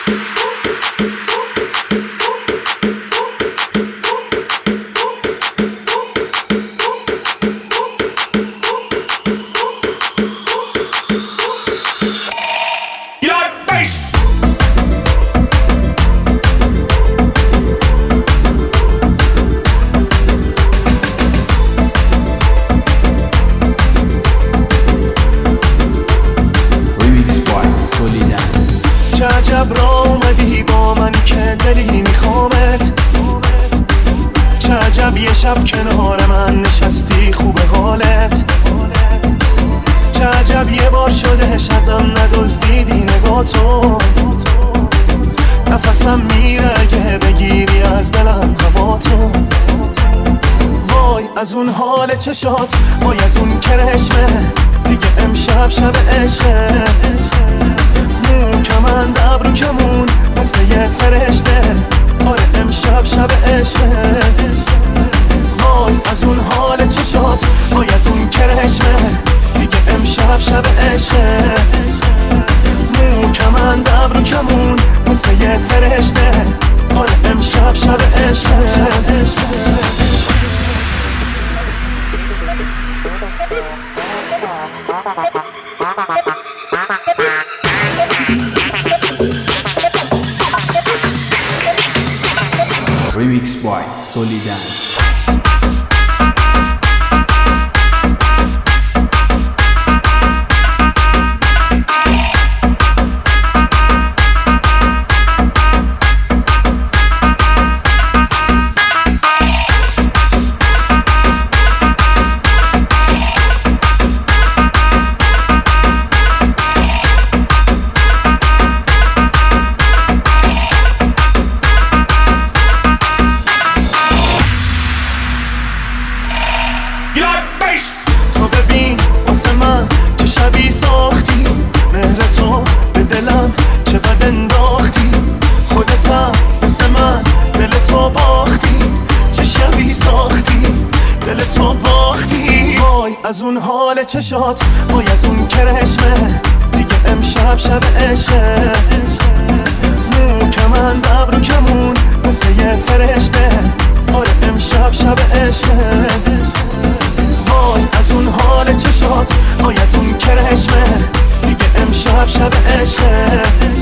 چه عجب را اومدی با من که دلی میخوامت، چه عجب یه شب کنار من نشستی خوب حالت، چه عجب یه بار شدهش ازم ندزدیدی نگاه تو، نفسم میره اگه بگیری از دلم هوا تو. وای از اون حال چشات، وای از اون کرشمه، دیگه امشب شب عشقه، کمند ابرو کمون مثل یه فرشته، آره امشب شب عشقه. وای از اون حال چشات، وای از اون کرشمه، دیگه امشب شب عشقه، کمند ابرو کمون مثل یه فرشته، آره امشب شب عشقه. Remix by Solidance. تو ببین واسه من چه شبی ساختی، مهر تو به دلم چه بد انداختی، خودتم مثل من دل تو باختی، چه شبی ساختی دل تو باختی. وای از اون حال چشات، وای از اون کرشمه، دیگه امشب شب عشقه، کمند ابرو کمون مثل یه فرشته، آره امشب شب عشقه. وای از اون حال چشات، وای از اون کرشمه، دیگه امشب شب عشقه،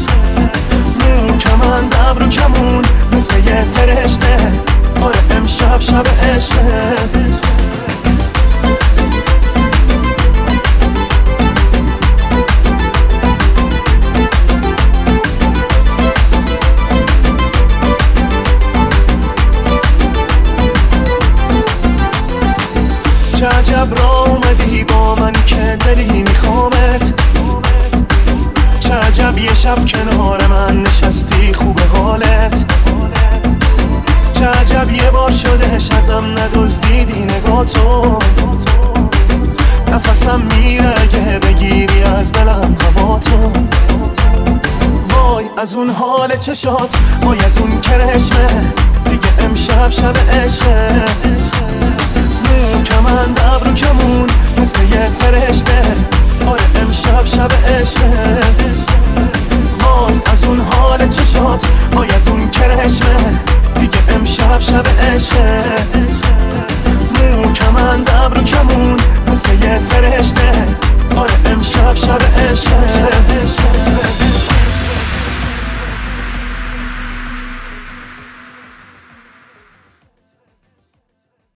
کمند ابرو کمون مثل یه فرشته، آره امشب شب عشقه. چه عجب را اومدی با من که دلی میخوامت، چه عجب یه شب کنار من نشستی خوب حالت، چه عجب یه بار شدهش ازم ندزدیدی نگاه تو، نفسم میره اگه بگیری از دلم هوا تو. وای از اون حال چشات، وای از اون کرشمه، دیگه امشب شب عشقه، کمند ابرو کمون مثل یه فرشته، آره امشب شب عشقه. وای از اون حال چشات، وای از اون کرشمه، دیگه امشب شب عشقه، کمند ابرو کمون مثل یه فرشته، آره امشب شب عشقه.